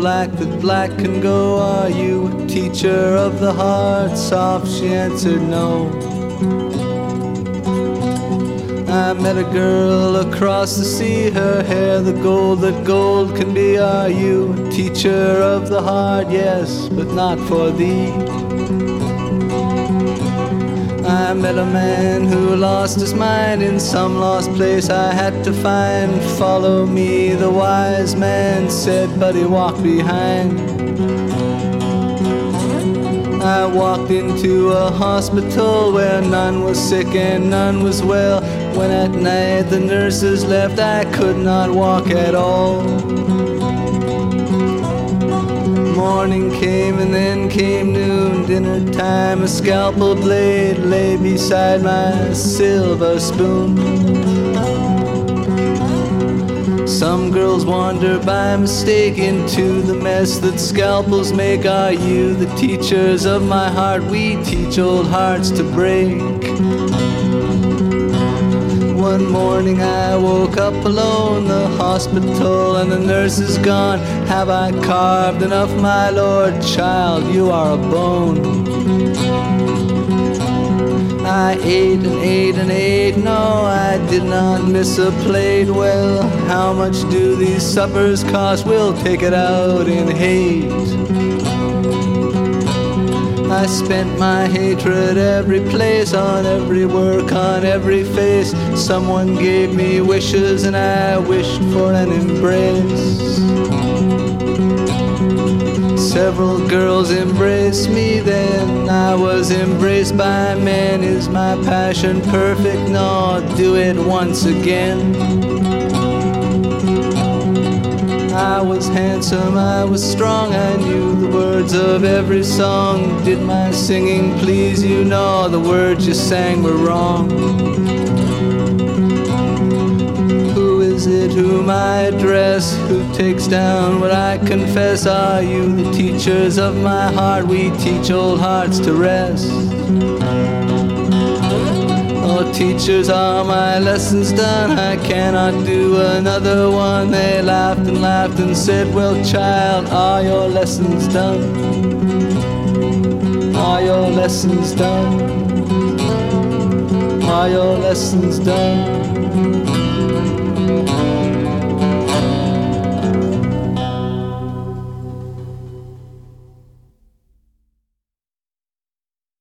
black that black can go. Are you a teacher of the heart? Soft, she answered no. I met a girl across the sea, her hair the gold that gold can be. Are you a teacher of the heart? Yes, but not for thee. I met a man who lost his mind in some lost place I had to find. Follow me, the wise man said, but he walked behind. I walked into a hospital where none was sick and none was well. When at night the nurses left, I could not walk at all. Morning came and then came noon, dinner time. A scalpel blade lay beside my silver spoon. Some girls wander by mistake into the mess that scalpels make. Are you the teachers of my heart? We teach old hearts to break. One morning I woke up alone, the hospital and the nurse is gone. Have I carved enough, my lord? Child, you are a bone. I ate and ate and ate, no, I did not miss a plate. Well, how much do these suppers cost? We'll take it out in hate. I spent my hatred every place, on every work, on every face. Someone gave me wishes and I wished for an embrace. Several girls embraced me, then I was embraced by men. Is my passion perfect? No, do it once again. I was handsome, I was strong, I knew the words of every song. Did my singing please you? No, the words you sang were wrong. Who is it whom I address? Who takes down what I confess? Are you the teachers of my heart? We teach old hearts to rest. Oh, teachers, are my lessons done? I cannot do another one. They laughed and said, well, child, are your lessons done? Are your lessons done? Are your lessons done?